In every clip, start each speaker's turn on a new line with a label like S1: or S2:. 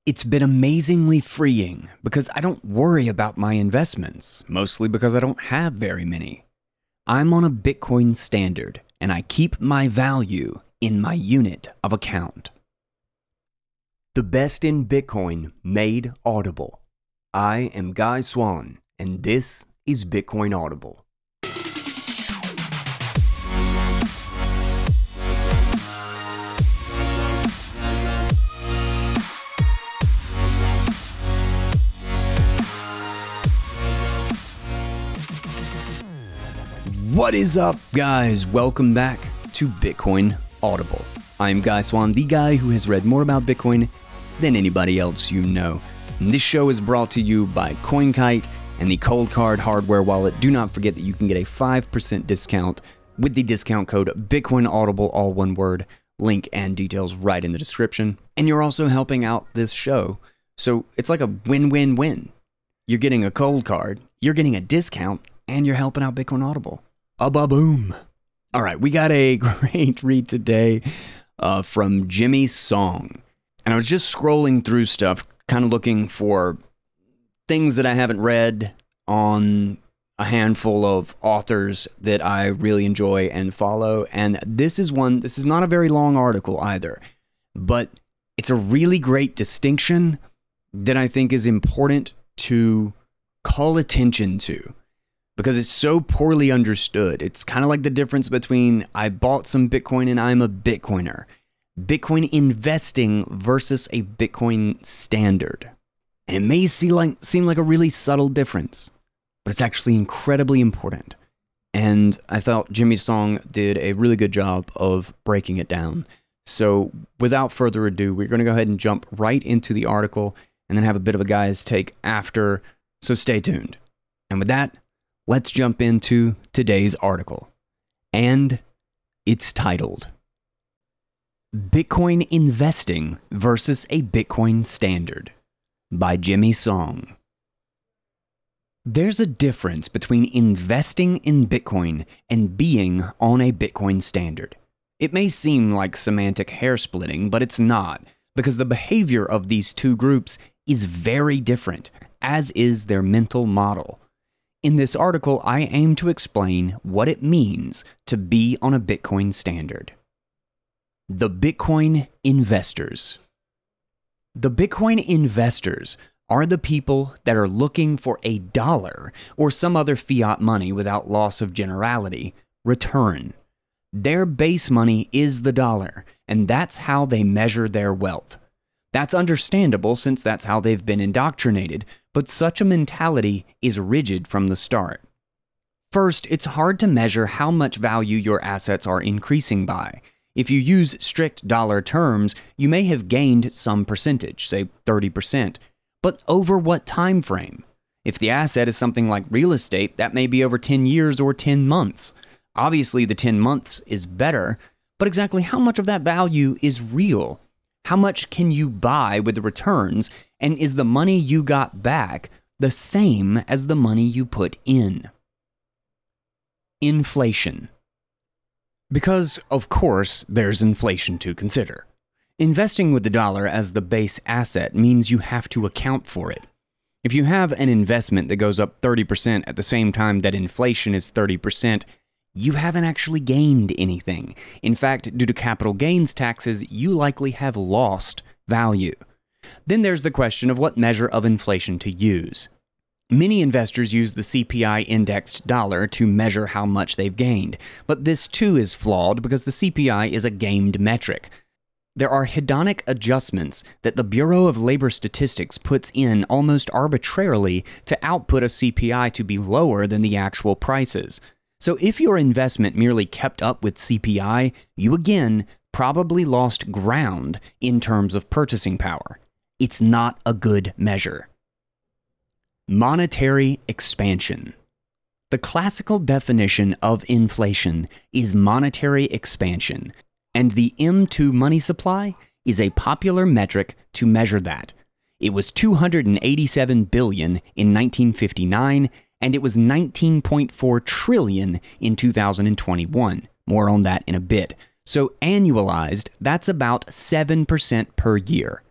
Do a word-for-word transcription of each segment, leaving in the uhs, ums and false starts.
S1: It's been amazingly freeing because I don't worry about my investments, mostly because I don't have very many. I'm on a Bitcoin standard and I keep my value in my unit of account. The best in Bitcoin made audible. I am Guy Swan and this is Bitcoin Audible. What is up, guys? Welcome back to Bitcoin Audible. I'm Guy Swan, the guy who has read more about Bitcoin than anybody else you know. And this show is brought to you by CoinKite and the Cold Card hardware wallet. Do not forget that you can get a five percent discount with the discount code Bitcoin Audible, all one word. Link and details right in the description. And you're also helping out this show. So it's like a win-win-win. You're getting a Cold Card, you're getting a discount, and you're helping out Bitcoin Audible. A-ba-boom. All right, we got a great read today uh, from Jimmy Song. And I was just scrolling through stuff, kind of looking for things that I haven't read on a handful of authors that I really enjoy and follow. And this is one, this is not a very long article either, but it's a really great distinction that I think is important to call attention to. Because it's so poorly understood. It's kind of like the difference between I bought some Bitcoin and I'm a Bitcoiner. Bitcoin investing versus a Bitcoin standard. And it may seem like, seem like a really subtle difference, but it's actually incredibly important. And I thought Jimmy Song did a really good job of breaking it down. So without further ado, we're going to go ahead and jump right into the article and then have a bit of a guy's take after. So stay tuned. And with that, let's jump into today's article, and it's titled, Bitcoin Investing versus a Bitcoin Standard by Jimmy Song. There's a difference between investing in Bitcoin and being on a Bitcoin standard. It may seem like semantic hair splitting, but it's not, because the behavior of these two groups is very different, as is their mental model. In this article, I aim to explain what it means to be on a Bitcoin standard. The Bitcoin investors. The Bitcoin investors are the people that are looking for a dollar or some other fiat money without loss of generality return. Their base money is the dollar, and that's how they measure their wealth. That's understandable since that's how they've been indoctrinated, but such a mentality is rigid from the start. First, it's hard to measure how much value your assets are increasing by. If you use strict dollar terms, you may have gained some percentage, say thirty percent, but over what time frame? If the asset is something like real estate, that may be over ten years or ten months. Obviously, the ten months is better, but exactly how much of that value is real? How much can you buy with the returns, and is the money you got back the same as the money you put in? Inflation. Because, of course, there's inflation to consider. Investing with the dollar as the base asset means you have to account for it. If you have an investment that goes up thirty percent at the same time that inflation is thirty percent, you haven't actually gained anything. In fact, due to capital gains taxes, you likely have lost value. Then there's the question of what measure of inflation to use. Many investors use the C P I-indexed dollar to measure how much they've gained, but this too is flawed because the C P I is a gamed metric. There are hedonic adjustments that the Bureau of Labor Statistics puts in almost arbitrarily to output a C P I to be lower than the actual prices. So if your investment merely kept up with C P I, you again probably lost ground in terms of purchasing power. It's not a good measure. Monetary expansion. The classical definition of inflation is monetary expansion, and the M two money supply is a popular metric to measure that. It was two hundred eighty-seven billion dollars in nineteen fifty-nine, and it was nineteen point four trillion dollars in two thousand twenty-one. More on that in a bit. So annualized, that's about seven percent per year.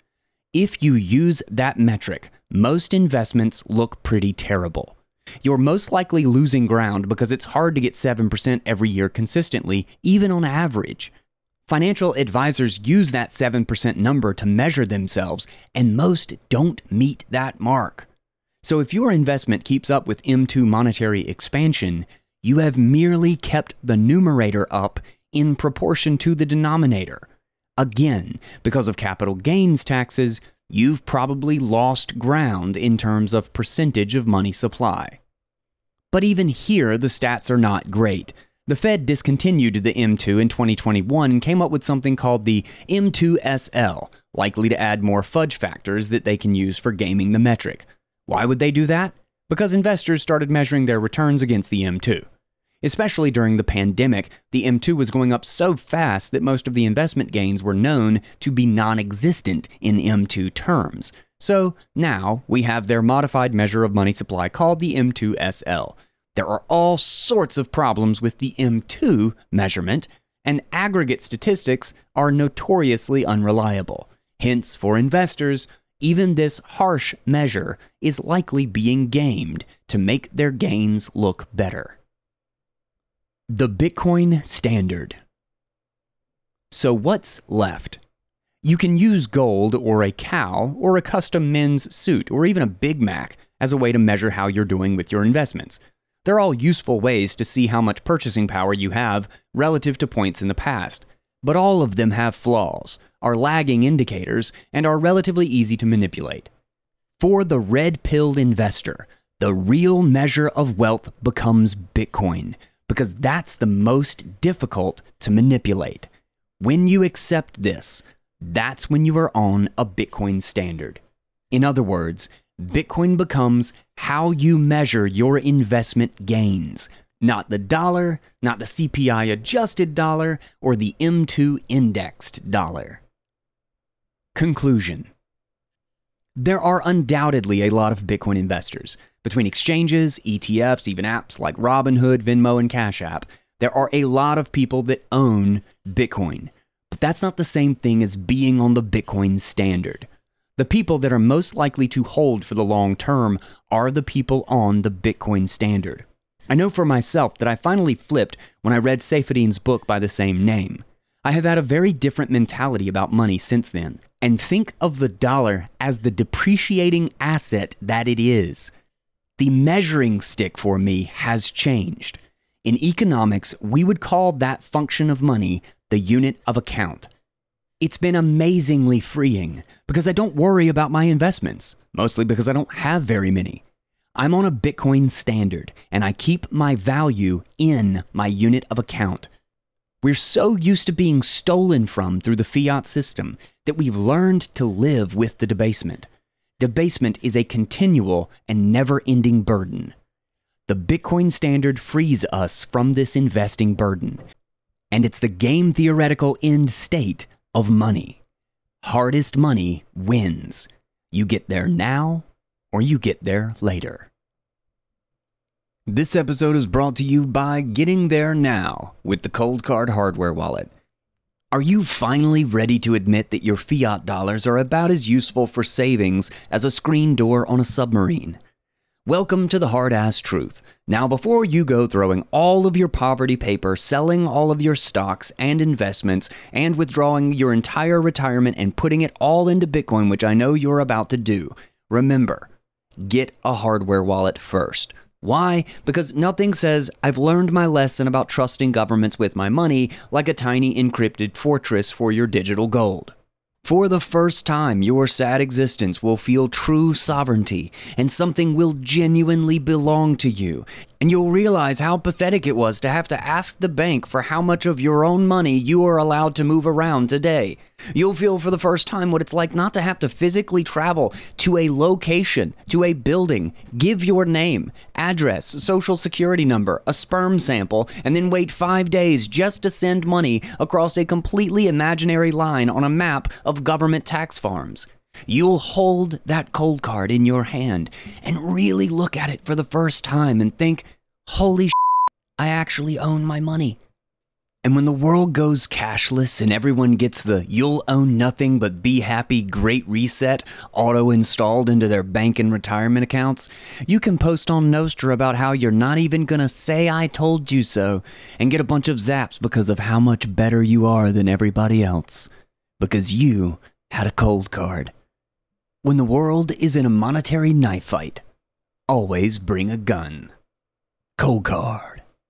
S1: If you use that metric, most investments look pretty terrible. You're most likely losing ground because it's hard to get seven percent every year consistently, even on average. Financial advisors use that seven percent number to measure themselves, and most don't meet that mark. So if your investment keeps up with M two monetary expansion, you have merely kept the numerator up in proportion to the denominator. Again, because of capital gains taxes, you've probably lost ground in terms of percentage of money supply. But even here, the stats are not great. The Fed discontinued the M two in twenty twenty-one and came up with something called the M two S L, likely to add more fudge factors that they can use for gaming the metric. Why would they do that? Because investors started measuring their returns against the M two. Especially during the pandemic, the M two was going up so fast that most of the investment gains were known to be non-existent in M two terms. So now we have their modified measure of money supply called the M two S L. There are all sorts of problems with the M two measurement, and aggregate statistics are notoriously unreliable. Hence, for investors, even this harsh measure is likely being gamed to make their gains look better. The Bitcoin Standard. So what's left? You can use gold or a cow or a custom men's suit or even a Big Mac as a way to measure how you're doing with your investments. They're all useful ways to see how much purchasing power you have relative to points in the past. But all of them have flaws, are lagging indicators, and are relatively easy to manipulate. For the red-pilled investor, the real measure of wealth becomes Bitcoin, because that's the most difficult to manipulate. When you accept this, that's when you are on a Bitcoin standard. In other words, Bitcoin becomes how you measure your investment gains, not the dollar, not the C P I adjusted dollar, or the M two indexed dollar. Conclusion. There are undoubtedly a lot of Bitcoin investors. Between exchanges, E T Fs, even apps like Robinhood, Venmo, and Cash App, there are a lot of people that own Bitcoin. But that's not the same thing as being on the Bitcoin standard. The people that are most likely to hold for the long term are the people on the Bitcoin standard. I know for myself that I finally flipped when I read Saifedean's book by the same name. I have had a very different mentality about money since then, and think of the dollar as the depreciating asset that it is. The measuring stick for me has changed. In economics, we would call that function of money the unit of account. It's been amazingly freeing because I don't worry about my investments, mostly because I don't have very many. I'm on a Bitcoin standard, and I keep my value in my unit of account. We're so used to being stolen from through the fiat system that we've learned to live with the debasement. Debasement is a continual and never-ending burden. The Bitcoin standard frees us from this investing burden, and it's the game theoretical end state of money. Hardest money wins. You get there now, or you get there later. This episode is brought to you by Getting There Now with the Cold Card Hardware Wallet. Are you finally ready to admit that your fiat dollars are about as useful for savings as a screen door on a submarine? Welcome to the hard-ass truth. Now, before you go throwing all of your poverty paper, selling all of your stocks and investments, and withdrawing your entire retirement and putting it all into Bitcoin, which I know you're about to do, remember, get a hardware wallet first. Why? Because nothing says, I've learned my lesson about trusting governments with my money like a tiny encrypted fortress for your digital gold. For the first time, your sad existence will feel true sovereignty, and something will genuinely belong to you. And you'll realize how pathetic it was to have to ask the bank for how much of your own money you are allowed to move around today. You'll feel for the first time what it's like not to have to physically travel to a location, to a building, give your name, address, social security number, a sperm sample, and then wait five days just to send money across a completely imaginary line on a map of government tax farms. You'll hold that cold card in your hand and really look at it for the first time and think, holy shit, I actually own my money. And when the world goes cashless and everyone gets the you'll own nothing but be happy great reset auto-installed into their bank and retirement accounts, you can post on Nostr about how you're not even gonna say I told you so and get a bunch of zaps because of how much better you are than everybody else. Because you had a cold card. When the world is in a monetary knife fight, always bring a gun. Cold card.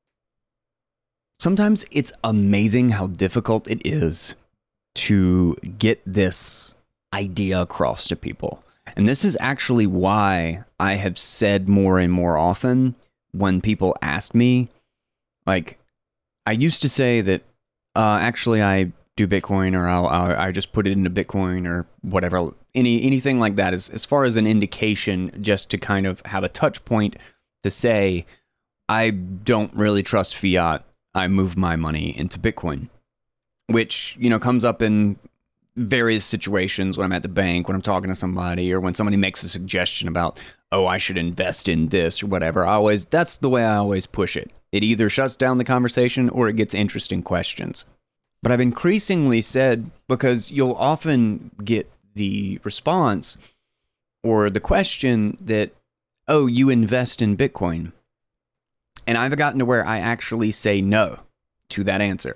S1: Sometimes it's amazing how difficult it is to get this idea across to people. And this is actually why I have said more and more often when people ask me, like, I used to say that, uh, actually I do Bitcoin, or I'll, I'll, I just put it into Bitcoin or whatever, any anything like that, as, as far as an indication, just to kind of have a touch point to say, I don't really trust fiat. I move my money into Bitcoin, which, you know, comes up in various situations when I'm at the bank, when I'm talking to somebody, or when somebody makes a suggestion about, oh, I should invest in this or whatever. I always, that's the way I always push it. It either shuts down the conversation or it gets interesting questions. But I've increasingly said, because you'll often get the response or the question that, oh, you invest in Bitcoin. And I've gotten to where I actually say no to that answer.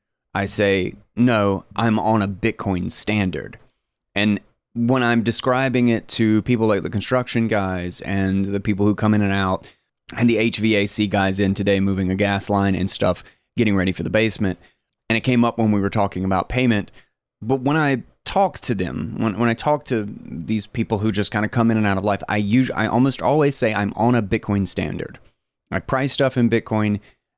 S1: I say, no, I'm on a Bitcoin standard. And when I'm describing it to people like the construction guys and the people who come in and out, and the H V A C guys in today moving a gas line and stuff, getting ready for the basement, and it came up when we were talking about payment. But when I talk to them, when, when I talk to these people who just kind of come in and out of life, I usually, I almost always say I'm on a Bitcoin standard. I price stuff in Bitcoin.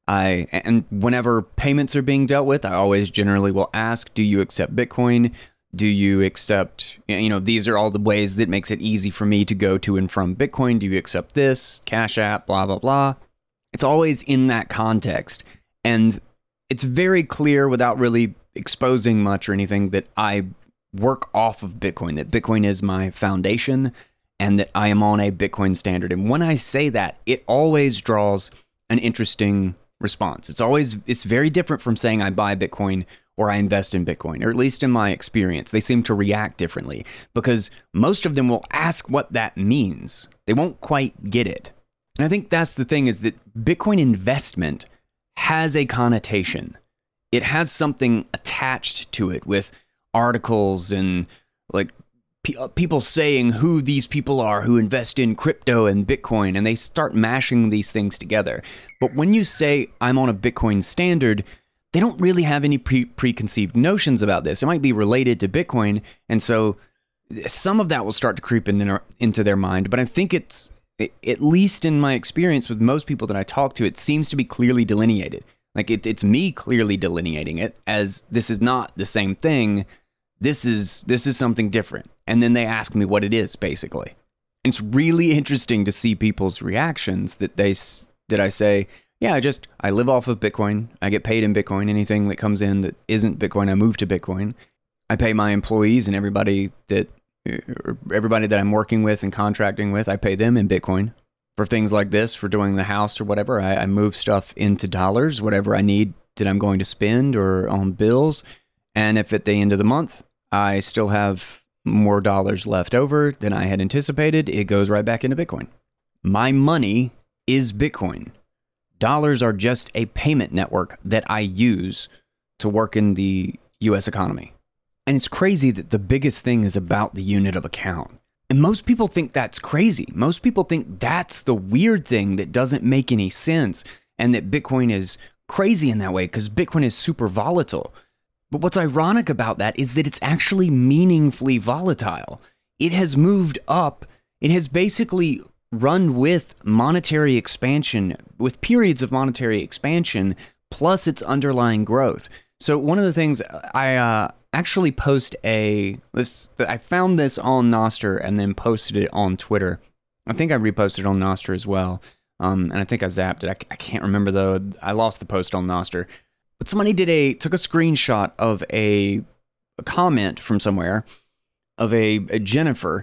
S1: I and whenever payments are being dealt with, I always generally will ask, do you accept Bitcoin? Do you accept, you know, these are all the ways that makes it easy for me to go to and from Bitcoin. Do you accept this? Cash App, blah, blah, blah. It's always in that context. And it's very clear, without really exposing much or anything, that I work off of Bitcoin, that Bitcoin is my foundation, and that I am on a Bitcoin standard. And when I say that, it always draws an interesting response. It's always, it's very different from saying I buy Bitcoin or I invest in Bitcoin, or at least in my experience. They seem to react differently because most of them will ask what that means. They won't quite get it. And I think that's the thing, is that Bitcoin investment has a connotation. It has something attached to it with articles and like people saying who these people are who invest in crypto and Bitcoin, and they start mashing these things together. But when you say I'm on a Bitcoin standard, they don't really have any pre- preconceived notions about this. It might be related to Bitcoin, and so some of that will start to creep in their, into their mind. But I think it's, at least in my experience with most people that I talk to, it seems to be clearly delineated. Like it, it's me clearly delineating it as this is not the same thing. This is this is something different. And then they ask me what it is, basically. And it's really interesting to see people's reactions that they that I say, yeah, I just, I live off of Bitcoin. I get paid in Bitcoin. Anything that comes in that isn't Bitcoin, I move to Bitcoin. I pay my employees and everybody that everybody that I'm working with and contracting with, I pay them in Bitcoin. For things like this, for doing the house or whatever, I, I move stuff into dollars, whatever I need that I'm going to spend or on bills. And if at the end of the month, I still have more dollars left over than I had anticipated, it goes right back into Bitcoin. My money is Bitcoin. Dollars are just a payment network that I use to work in the U S economy. And it's crazy that the biggest thing is about the unit of account. And most people think that's crazy. Most people think that's the weird thing that doesn't make any sense, and that Bitcoin is crazy in that way because Bitcoin is super volatile. But what's ironic about that is that it's actually meaningfully volatile. It has moved up. It has basically run with monetary expansion, with periods of monetary expansion, plus its underlying growth. So one of the things I uh, actually post a, this, I found this on Nostr and then posted it on Twitter. I think I reposted it on Nostr as well. Um, and I think I zapped it. I, I can't remember though. I lost the post on Nostr. But somebody did a took a screenshot of a, a comment from somewhere of a, a Jennifer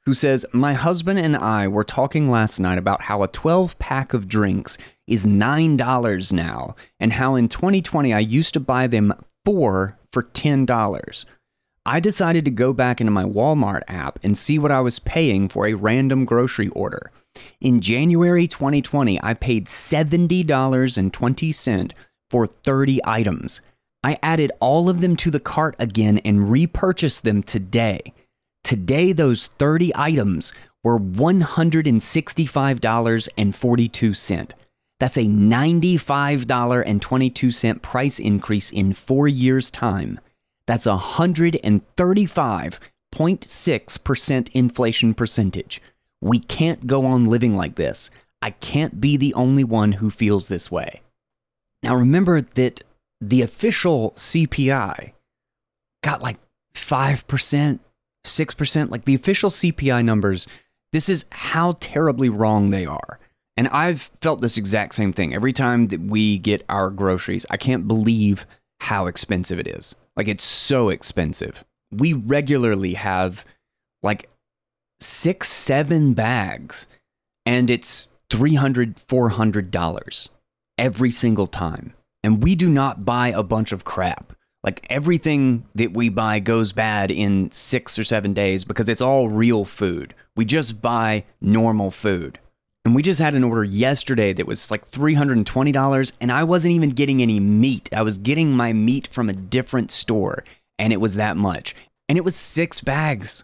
S1: who says, my husband and I were talking last night about how a twelve pack of drinks is nine dollars now, and how in twenty twenty I used to buy them four for ten dollars. I decided to go back into my Walmart app and see what I was paying for a random grocery order. In January twenty twenty, I paid seventy dollars and twenty cents for thirty items. I added all of them to the cart again and repurchased them today. Today, those thirty items were one hundred sixty-five dollars and forty-two cents. That's a ninety-five dollars and twenty-two cents price increase in four years' time. That's a one hundred thirty-five point six percent inflation percentage. We can't go on living like this. I can't be the only one who feels this way. Now remember that the official C P I got like five percent, six percent, like the official C P I numbers. This is how terribly wrong they are. And I've felt this exact same thing. Every time that we get our groceries, I can't believe how expensive it is. Like, it's so expensive. We regularly have like six, seven bags, and it's three hundred dollars, four hundred dollars every single time. And we do not buy a bunch of crap. Like, everything that we buy goes bad in six or seven days because it's all real food. We just buy normal food. And we just had an order yesterday that was like three hundred twenty dollars, and I wasn't even getting any meat. I was getting my meat from a different store, and it was that much. And it was six bags.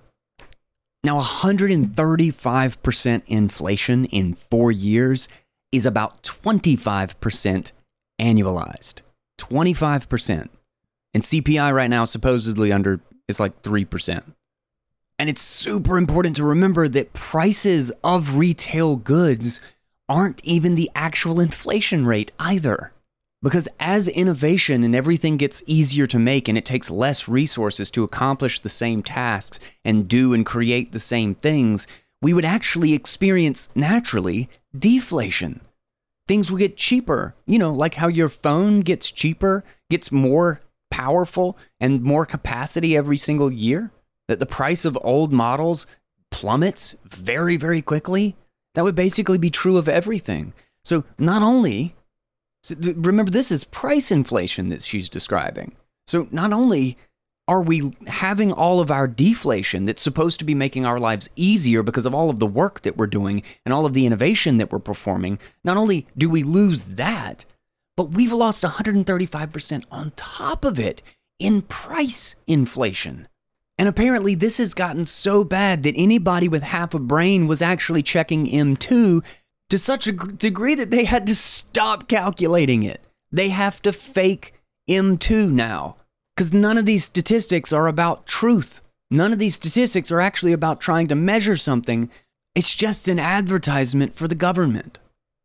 S1: Now, one hundred thirty-five percent inflation in four years is about twenty-five percent annualized. twenty-five percent. And C P I right now supposedly under is like three percent. And it's super important to remember that prices of retail goods aren't even the actual inflation rate either. Because as innovation and everything gets easier to make and it takes less resources to accomplish the same tasks and do and create the same things, we would actually experience naturally deflation. Things will get cheaper, you know, like how your phone gets cheaper, gets more powerful and more capacity every single year. That the price of old models plummets very, very quickly. That would basically be true of everything. So not only, remember, this is price inflation that she's describing. So not only are we having all of our deflation that's supposed to be making our lives easier because of all of the work that we're doing and all of the innovation that we're performing, not only do we lose that, but we've lost one hundred thirty-five percent on top of it in price inflation. And apparently this has gotten so bad that anybody with half a brain was actually checking M two to such a degree that they had to stop calculating it. They have to fake M two now because none of these statistics are about truth. None of these statistics are actually about trying to measure something. It's just an advertisement for the government.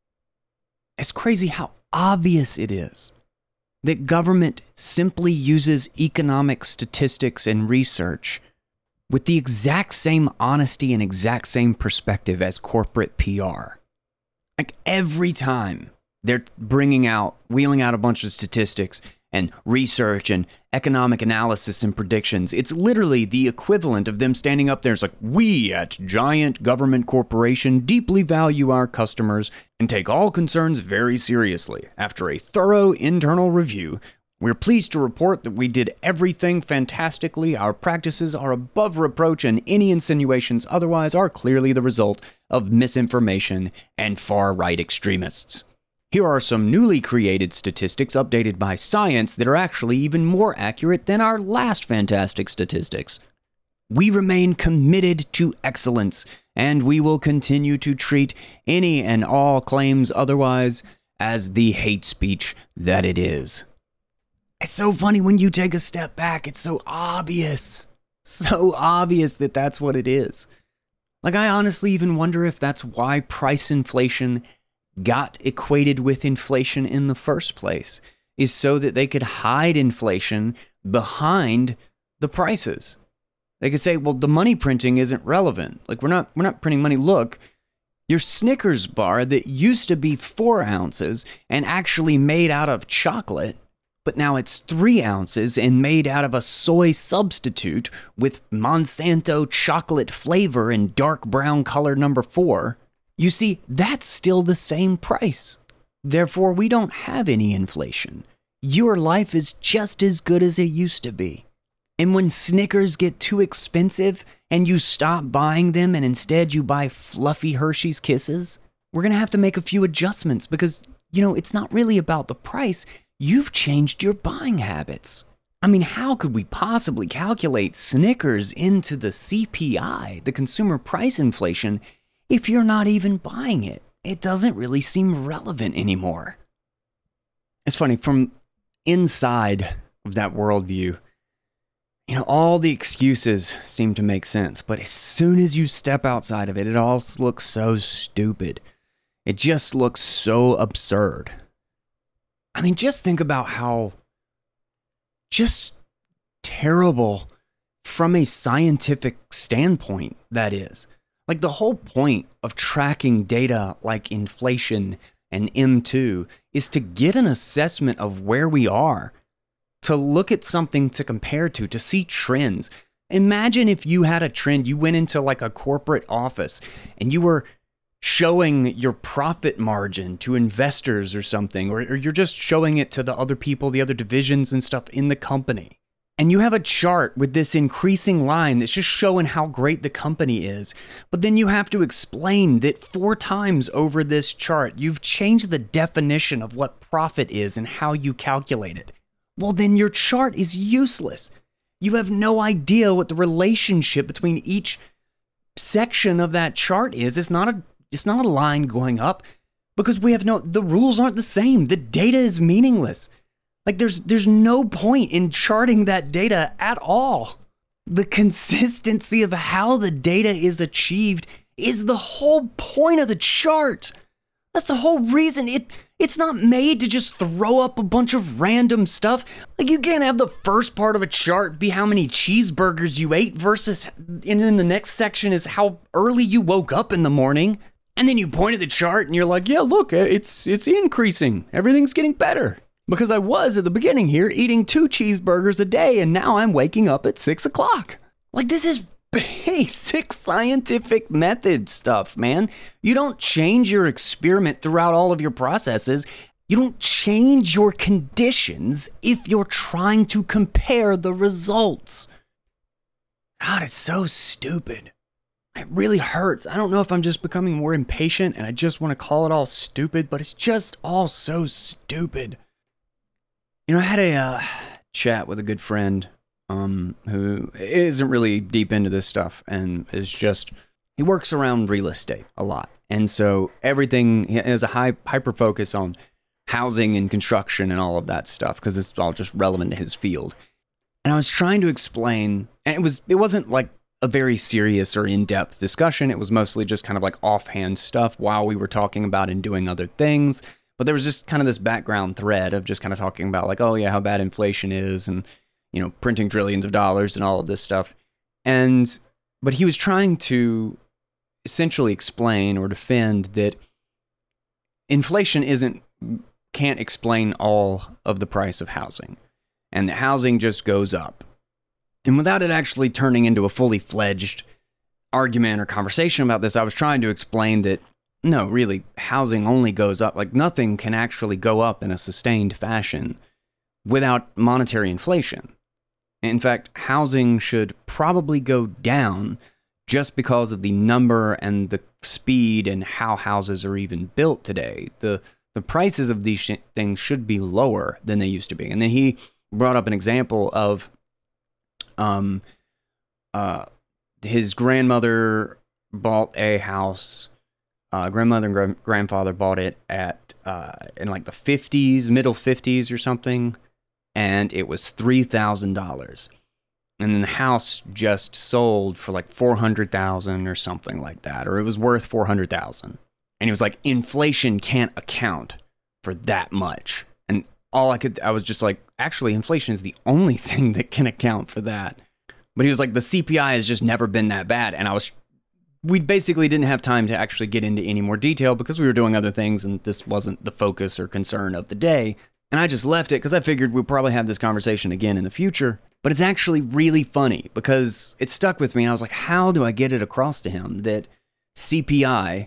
S1: It's crazy how obvious it is that government simply uses economic statistics and research with the exact same honesty and exact same perspective as corporate P R. Like, every time they're bringing out, wheeling out a bunch of statistics and research and economic analysis and predictions, it's literally the equivalent of them standing up there. It's like, we at Giant Government Corporation deeply value our customers and take all concerns very seriously. After a thorough internal review, we're pleased to report that we did everything fantastically. Our practices are above reproach, and any insinuations otherwise are clearly the result of misinformation and far-right extremists. Here are some newly created statistics updated by science that are actually even more accurate than our last fantastic statistics. We remain committed to excellence, and we will continue to treat any and all claims otherwise as the hate speech that it is. It's so funny when you take a step back. It's so obvious. So obvious that that's what it is. Like, I honestly even wonder if that's why price inflation got equated with inflation in the first place, is so that they could hide inflation behind the prices. They could say, well, the money printing isn't relevant. Like, we're not we're not printing money. Look, your Snickers bar that used to be four ounces and actually made out of chocolate but now it's three ounces and made out of a soy substitute with Monsanto chocolate flavor and dark brown color number four, you see, that's still the same price. Therefore, we don't have any inflation. Your life is just as good as it used to be. And when Snickers get too expensive and you stop buying them and instead you buy fluffy Hershey's Kisses, we're going to have to make a few adjustments because, you know, it's not really about the price. You've changed your buying habits. I mean, how could we possibly calculate Snickers into the C P I, the consumer price inflation, if you're not even buying it? It doesn't really seem relevant anymore. It's funny, from inside of that worldview, you know, all the excuses seem to make sense, but as soon as you step outside of it, it all looks so stupid. It just looks so absurd. I mean, just think about how just terrible from a scientific standpoint that is. Like, the whole point of tracking data like inflation and M two is to get an assessment of where we are, to look at something to compare to, to see trends. Imagine if you had a trend, you went into like a corporate office and you were showing your profit margin to investors or something, or, or you're just showing it to the other people, the other divisions and stuff in the company. And you have a chart with this increasing line that's just showing how great the company is. But then you have to explain that four times over this chart, you've changed the definition of what profit is and how you calculate it. Well, then your chart is useless. You have no idea what the relationship between each section of that chart is. It's not a, it's not a line going up because we have no, the rules aren't the same. The data is meaningless. Like, there's there's no point in charting that data at all. The consistency of how the data is achieved is the whole point of the chart. That's the whole reason. It it's not made to just throw up a bunch of random stuff. Like, you can't have the first part of a chart be how many cheeseburgers you ate versus, and then the next section is how early you woke up in the morning. And then you point at the chart and you're like, yeah, look, it's it's increasing. Everything's getting better. Because I was at the beginning here eating two cheeseburgers a day, and now I'm waking up at six o'clock. Like, this is basic scientific method stuff, man. You don't change your experiment throughout all of your processes. You don't change your conditions if you're trying to compare the results. God, it's so stupid. It really hurts. I don't know if I'm just becoming more impatient and I just want to call it all stupid, but it's just all so stupid. You know, I had a uh, chat with a good friend um, who isn't really deep into this stuff and is just, he works around real estate a lot. And so everything, he has a high hyper focus on housing and construction and all of that stuff because it's all just relevant to his field. And I was trying to explain, and it, was, it wasn't like a very serious or in-depth discussion. It was mostly just kind of like offhand stuff while we were talking about and doing other things. But there was just kind of this background thread of just kind of talking about like, oh yeah, how bad inflation is and, you know, printing trillions of dollars and all of this stuff. And, but he was trying to essentially explain or defend that inflation isn't, can't explain all of the price of housing. And the housing just goes up. And without it actually turning into a fully fledged argument or conversation about this, I was trying to explain that no, really, housing only goes up. Like, nothing can actually go up in a sustained fashion without monetary inflation. In fact, housing should probably go down just because of the number and the speed and how houses are even built today. The the prices of these sh- things should be lower than they used to be. And then he brought up an example of um, uh, his grandmother bought a house. Uh, grandmother and gra- grandfather bought it at uh, in like the fifties, middle fifties or something, and it was three thousand dollars. And then the house just sold for like four hundred thousand dollars or something like that, or it was worth four hundred thousand dollars. And he was like, inflation can't account for that much. And all I could, I was just like, actually, inflation is the only thing that can account for that. But he was like, the C P I has just never been that bad. And I was we basically didn't have time to actually get into any more detail because we were doing other things and this wasn't the focus or concern of the day. And I just left it because I figured we'd probably have this conversation again in the future. But it's actually really funny because it stuck with me. And I was like, how do I get it across to him that C P I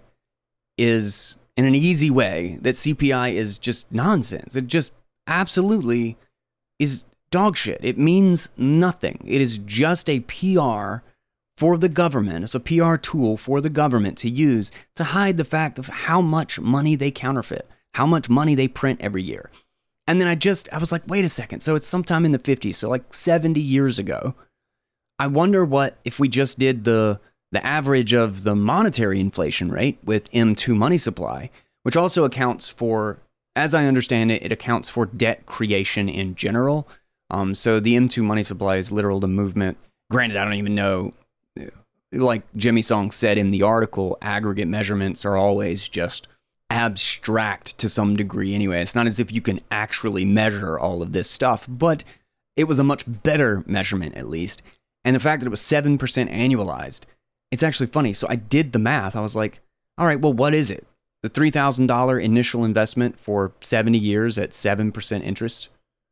S1: is, in an easy way, that C P I is just nonsense. It just absolutely is dog shit. It means nothing. It is just a P R for the government. It's a P R tool for the government to use to hide the fact of how much money they counterfeit, how much money they print every year. And then I just, I was like, wait a second. So it's sometime in the fifties, so like seventy years ago. I wonder what if we just did the the average of the monetary inflation rate with M two money supply, which also accounts for, as I understand it, it accounts for debt creation in general. Um, so the M two money supply is literal the movement. Granted, I don't even know, like Jimmy Song said in the article, aggregate measurements are always just abstract to some degree anyway. It's not as if you can actually measure all of this stuff, but it was a much better measurement at least. And the fact that it was seven percent annualized, it's actually funny. So I did the math. I was like, all right, well, what is it? The three thousand dollars initial investment for seventy years at seven percent interest?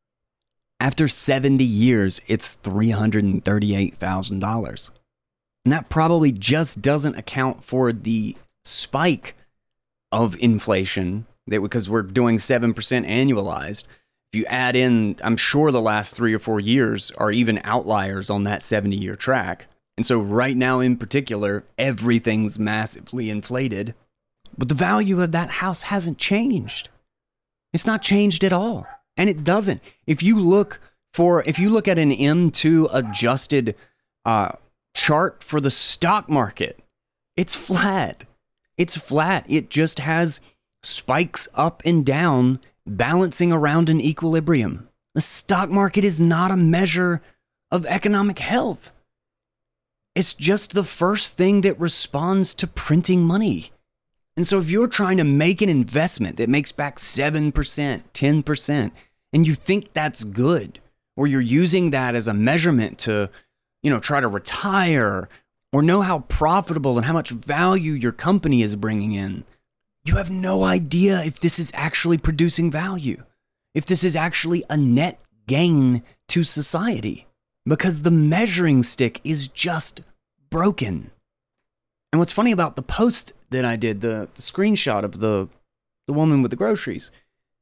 S1: After seventy years, it's three hundred thirty-eight thousand dollars. And that probably just doesn't account for the spike of inflation, that because we're doing seven percent annualized. If you add in, I'm sure the last three or four years are even outliers on that seventy-year track. And so right now in particular, everything's massively inflated. But the value of that house hasn't changed. It's not changed at all. And it doesn't. If you look for, if you look at an M two adjusted uh, chart for the stock market, it's flat. It's flat. It just has spikes up and down, balancing around an equilibrium. The stock market is not a measure of economic health. It's just the first thing that responds to printing money. And so if you're trying to make an investment that makes back seven percent, ten percent, and you think that's good, or you're using that as a measurement to, you know, try to retire or know how profitable and how much value your company is bringing in, you have no idea if this is actually producing value, if this is actually a net gain to society, because the measuring stick is just broken. And what's funny about the post that I did, the, the screenshot of the, the woman with the groceries,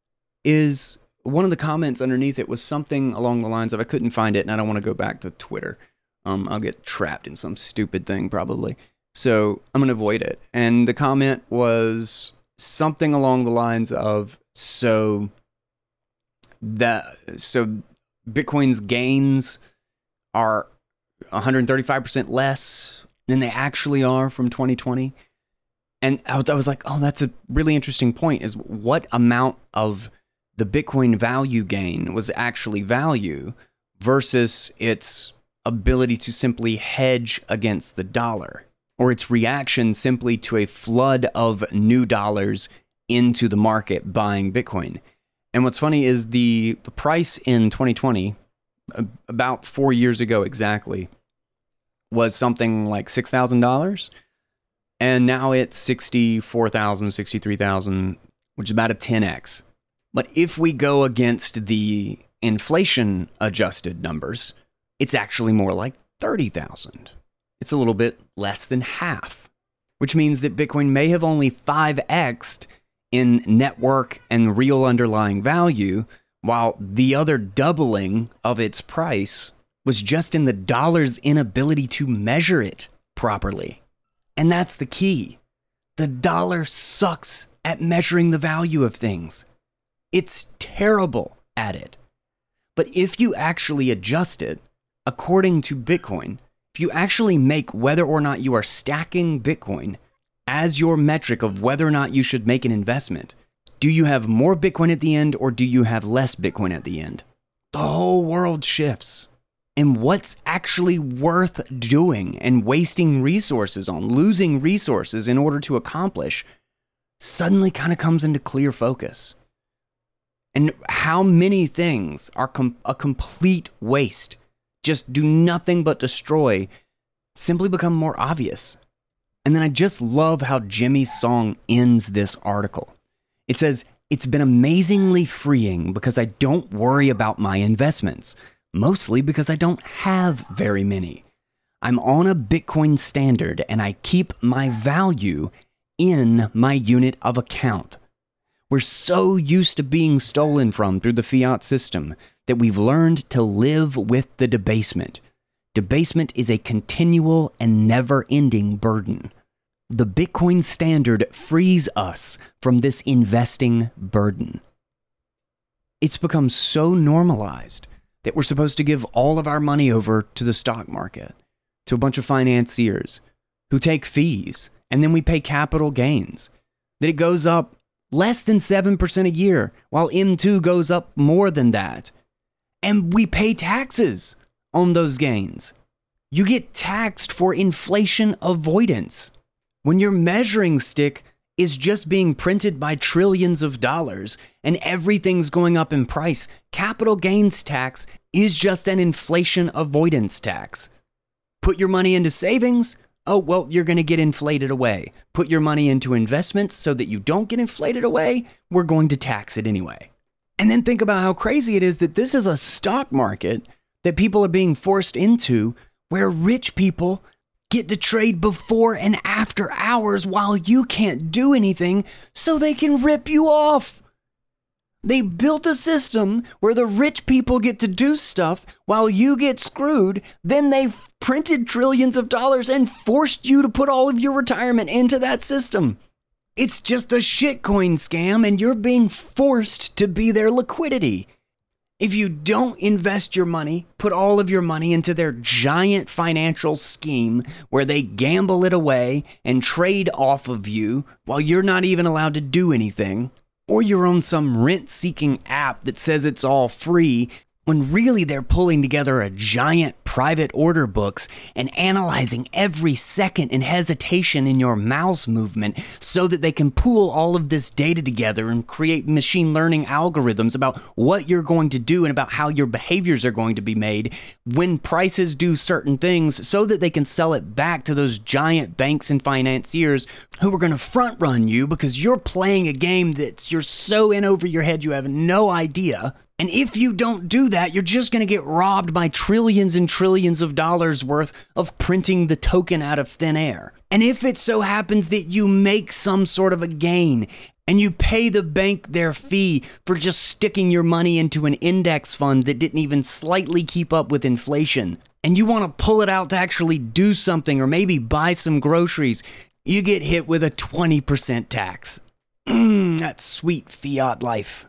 S1: is one of the comments underneath it was something along the lines of, I couldn't find it and I don't want to go back to Twitter. Um, I'll get trapped in some stupid thing probably. So I'm going to avoid it. And the comment was something along the lines of, so that, so Bitcoin's gains are one hundred thirty-five percent less than they actually are from twenty twenty. And I was like, oh, that's a really interesting point, is what amount of the Bitcoin value gain was actually value versus its ability to simply hedge against the dollar, or its reaction simply to a flood of new dollars into the market buying Bitcoin. And what's funny is the, the price in twenty twenty, about four years ago exactly, was something like six thousand dollars. And now it's sixty-four thousand dollars, sixty-three thousand dollars, which is about a ten x. But if we go against the inflation adjusted numbers, it's actually more like thirty thousand dollars. It's a little bit less than half, which means that Bitcoin may have only five x'd in network and real underlying value, while the other doubling of its price was just in the dollar's inability to measure it properly. And that's the key. The dollar sucks at measuring the value of things. It's terrible at it. But if you actually adjust it according to Bitcoin, if you actually make whether or not you are stacking Bitcoin as your metric of whether or not you should make an investment, do you have more Bitcoin at the end or do you have less Bitcoin at the end? The whole world shifts. And what's actually worth doing and wasting resources on, losing resources in order to accomplish, suddenly kind of comes into clear focus. And how many things are com- a complete waste, just do nothing but destroy, simply become more obvious. And then I just love how Jimmy Song ends this article. It says, It's been amazingly freeing because I don't worry about my investments, mostly because I don't have very many. I'm on a Bitcoin standard and I keep my value in my unit of account. We're so used to being stolen from through the fiat system that we've learned to live with the debasement. Debasement is a continual and never-ending burden. The Bitcoin standard frees us from this investing burden. It's become so normalized that we're supposed to give all of our money over to the stock market, to a bunch of financiers who take fees, and then we pay capital gains, that it goes up less than seven percent a year, while M two goes up more than that. And we pay taxes on those gains. You get taxed for inflation avoidance. When your measuring stick is just being printed by trillions of dollars and everything's going up in price, capital gains tax is just an inflation avoidance tax. Put your money into savings, oh, well, you're going to get inflated away. Put your money into investments so that you don't get inflated away, we're going to tax it anyway. And then think about how crazy it is that this is a stock market that people are being forced into where rich people get to trade before and after hours while you can't do anything so they can rip you off. They built a system where the rich people get to do stuff while you get screwed. Then they've printed trillions of dollars and forced you to put all of your retirement into that system. It's just a shitcoin scam and you're being forced to be their liquidity. If you don't invest your money, put all of your money into their giant financial scheme where they gamble it away and trade off of you while you're not even allowed to do anything, or you're on some rent-seeking app that says it's all free, when really they're pulling together a giant private order books and analyzing every second and hesitation in your mouse movement so that they can pool all of this data together and create machine learning algorithms about what you're going to do and about how your behaviors are going to be made when prices do certain things so that they can sell it back to those giant banks and financiers who are going to front run you because you're playing a game that you're so in over your head you have no idea. And if you don't do that, you're just going to get robbed by trillions and trillions of dollars worth of printing the token out of thin air. And if it so happens that you make some sort of a gain and you pay the bank their fee for just sticking your money into an index fund that didn't even slightly keep up with inflation, and you want to pull it out to actually do something or maybe buy some groceries, you get hit with a twenty percent tax. Mm, that's sweet fiat life.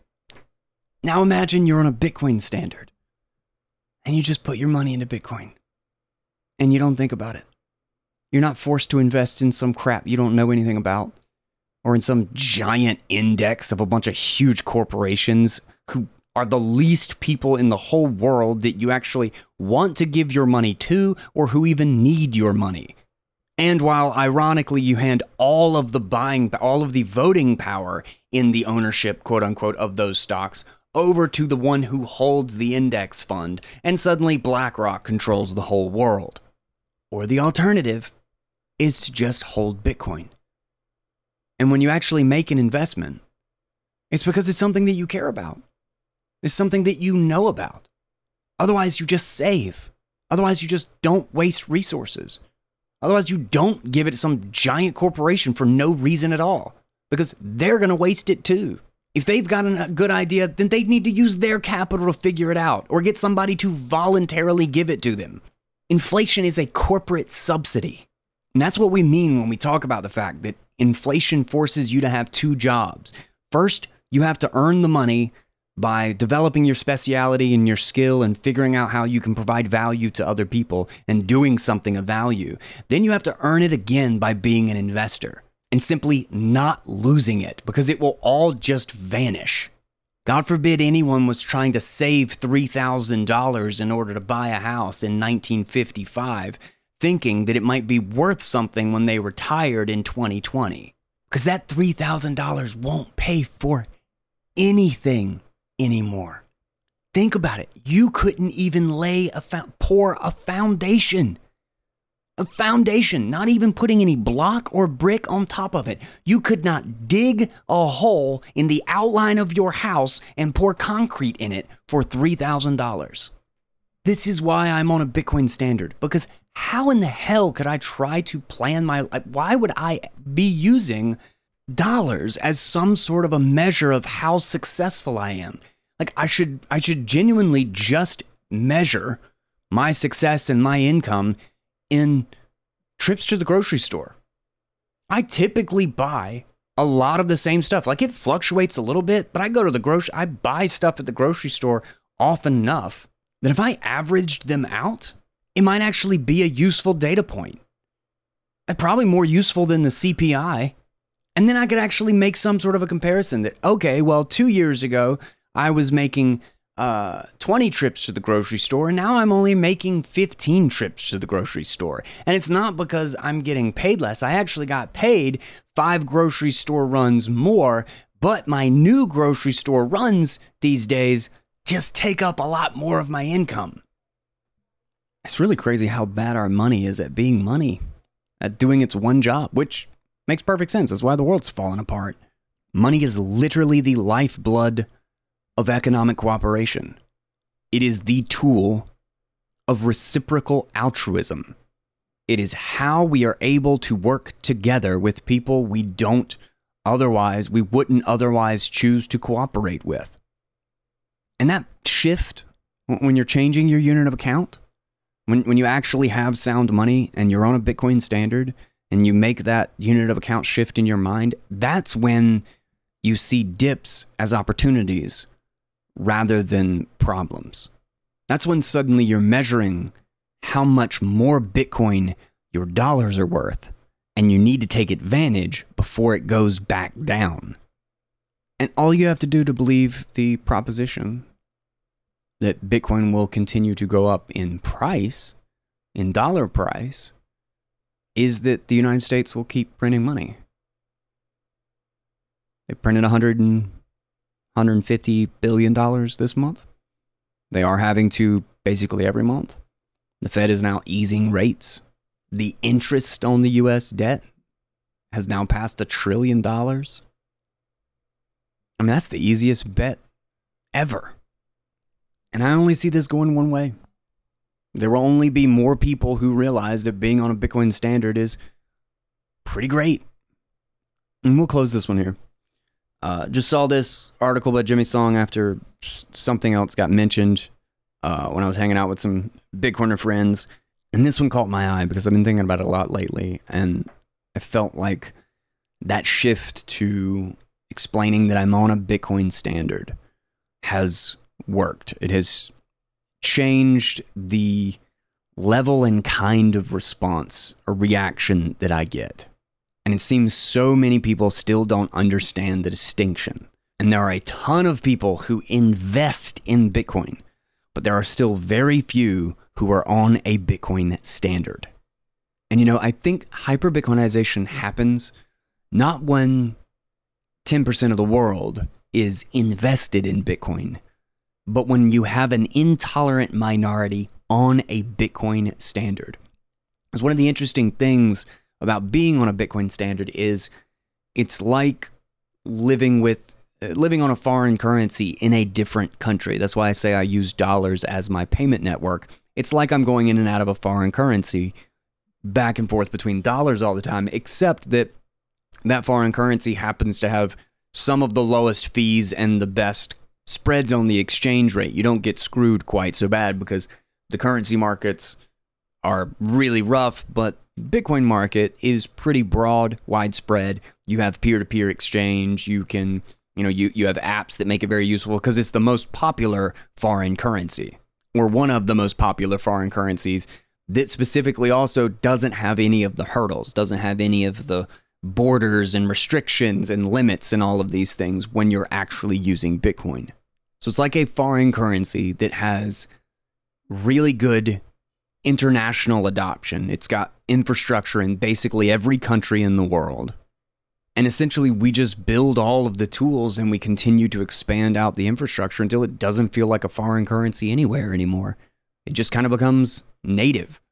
S1: Now imagine you're on a Bitcoin standard and you just put your money into Bitcoin and you don't think about it. You're not forced to invest in some crap you don't know anything about or in some giant index of a bunch of huge corporations who are the least people in the whole world that you actually want to give your money to or who even need your money. And while ironically you hand all of the buying, all of the voting power in the ownership, quote unquote, of those stocks over to the one who holds the index fund, and suddenly BlackRock controls the whole world. Or the alternative is to just hold Bitcoin. And when you actually make an investment, it's because it's something that you care about. It's something that you know about. Otherwise, you just save. Otherwise, you just don't waste resources. Otherwise, you don't give it to some giant corporation for no reason at all, because they're going to waste it too. If they've got a good idea, then they need to use their capital to figure it out or get somebody to voluntarily give it to them. Inflation is a corporate subsidy. And that's what we mean when we talk about the fact that inflation forces you to have two jobs. First, you have to earn the money by developing your speciality and your skill and figuring out how you can provide value to other people and doing something of value. Then you have to earn it again by being an investor and simply not losing it because it will all just vanish. God forbid anyone was trying to save three thousand dollars in order to buy a house in nineteen fifty-five, thinking that it might be worth something when they retired in twenty twenty. Because that three thousand dollars won't pay for anything anymore. Think about it. You couldn't even lay a fo- pour a foundation A foundation, not even putting any block or brick on top of it. You could not dig a hole in the outline of your house and pour concrete in it for three thousand dollars. This is why I'm on a Bitcoin standard, because how in the hell could I try to plan my life? Why would I be using dollars as some sort of a measure of how successful I am? Like I should, I should genuinely just measure my success and my income in trips to the grocery store. I typically buy a lot of the same stuff. Like it fluctuates a little bit, but I go to the grocery, I buy stuff at the grocery store often enough that if I averaged them out, it might actually be a useful data point. And probably more useful than the C P I. And then I could actually make some sort of a comparison that, okay, well, two years ago, I was making Uh, twenty trips to the grocery store, and now I'm only making fifteen trips to the grocery store. And it's not because I'm getting paid less. I actually got paid five grocery store runs more, but my new grocery store runs these days just take up a lot more of my income. It's really crazy how bad our money is at being money, at doing its one job, which makes perfect sense. That's why the world's falling apart. Money is literally the lifeblood of economic cooperation. It is the tool of reciprocal altruism. It is how we are able to work together with people we don't otherwise, we wouldn't otherwise choose to cooperate with. And that shift, when you're changing your unit of account, when, when you actually have sound money and you're on a Bitcoin standard and you make that unit of account shift in your mind, that's when you see dips as opportunities rather than problems. That's when suddenly you're measuring how much more Bitcoin your dollars are worth, and you need to take advantage before it goes back down. And all you have to do to believe the proposition that Bitcoin will continue to go up in price, in dollar price, is that the United States will keep printing money. They printed one hundred and one hundred fifty billion dollars this month. They are having to basically every month. The Fed is now easing rates. The interest on the U S debt has now passed a trillion dollars. I mean, that's the easiest bet ever. And I only see this going one way. There will only be more people who realize that being on a Bitcoin standard is pretty great. And we'll close this one here. Uh, just saw this article by Jimmy Song after something else got mentioned uh, when I was hanging out with some Bitcoiner friends. And this one caught my eye because I've been thinking about it a lot lately. And I felt like that shift to explaining that I'm on a Bitcoin standard has worked. It has changed the level and kind of response or reaction that I get. And it seems so many people still don't understand the distinction. And there are a ton of people who invest in Bitcoin, but there are still very few who are on a Bitcoin standard. And you know, I think hyper-Bitcoinization happens not when ten percent of the world is invested in Bitcoin, but when you have an intolerant minority on a Bitcoin standard. Because one of the interesting things about being on a Bitcoin standard is it's like living with uh, living on a foreign currency in a different country. That's why I say I use dollars as my payment network. It's like I'm going in and out of a foreign currency back and forth between dollars all the time, except that that foreign currency happens to have some of the lowest fees and the best spreads on the exchange rate. You don't get screwed quite so bad because the currency markets are really rough, but Bitcoin market is pretty broad, widespread. You have peer-to-peer exchange. You can, you know, you, you have apps that make it very useful because it's the most popular foreign currency, or one of the most popular foreign currencies that specifically also doesn't have any of the hurdles, doesn't have any of the borders and restrictions and limits and all of these things when you're actually using Bitcoin. So it's like a foreign currency that has really good international adoption. It's got infrastructure in basically every country in the world. And essentially, we just build all of the tools and we continue to expand out the infrastructure until it doesn't feel like a foreign currency anywhere anymore. It just kind of becomes native.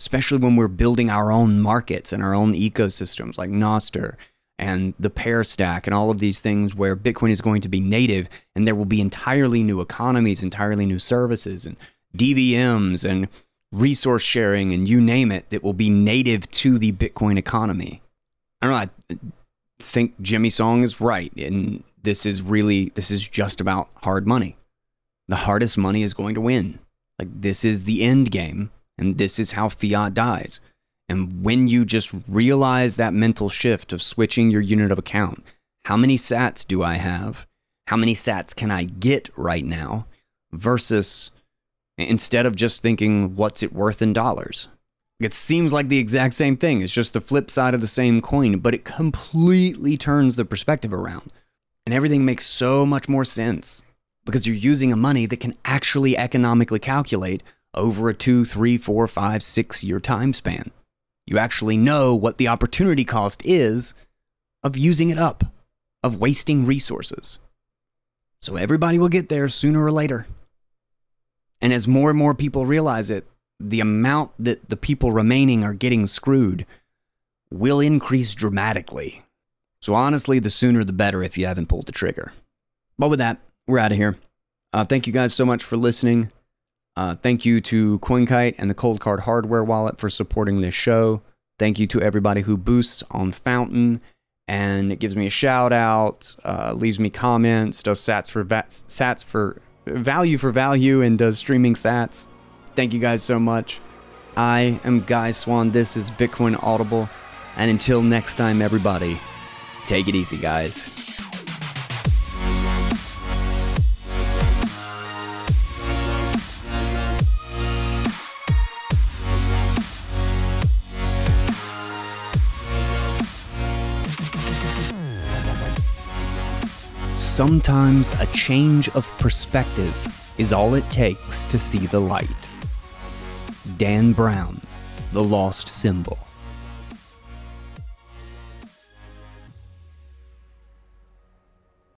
S1: especially when we're building our own markets and our own ecosystems like Nostr and the Pair Stack and all of these things where Bitcoin is going to be native and there will be entirely new economies, entirely new services and D V Ms and resource sharing and you name it that will be native to the Bitcoin economy. I don't know, I think Jimmy Song is right. And this is really, this is just about hard money. The hardest money is going to win. Like, this is the end game. And this is how fiat dies. And when you just realize that mental shift of switching your unit of account, how many sats do I have? How many sats can I get right now? Versus instead of just thinking, what's it worth in dollars? It seems like the exact same thing. It's just the flip side of the same coin, but it completely turns the perspective around. And everything makes so much more sense because you're using a money that can actually economically calculate over a two, three, four, five, six year time span. You actually know what the opportunity cost is of using it up, of wasting resources. So everybody will get there sooner or later. And as more and more people realize it, the amount that the people remaining are getting screwed will increase dramatically. So honestly, the sooner the better if you haven't pulled the trigger. But with that, we're out of here. Uh, thank you guys so much for listening. Uh, thank you to CoinKite and the Cold Card Hardware Wallet for supporting this show. Thank you to everybody who boosts on Fountain and it gives me a shout out, uh, leaves me comments, does sats for va- sats for value for value, and does streaming sats. Thank you guys so much. I am Guy Swan. This is Bitcoin Audible, and until next time, everybody, take it easy, guys. Sometimes a change of perspective is all it takes to see the light. Dan Brown, The Lost Symbol.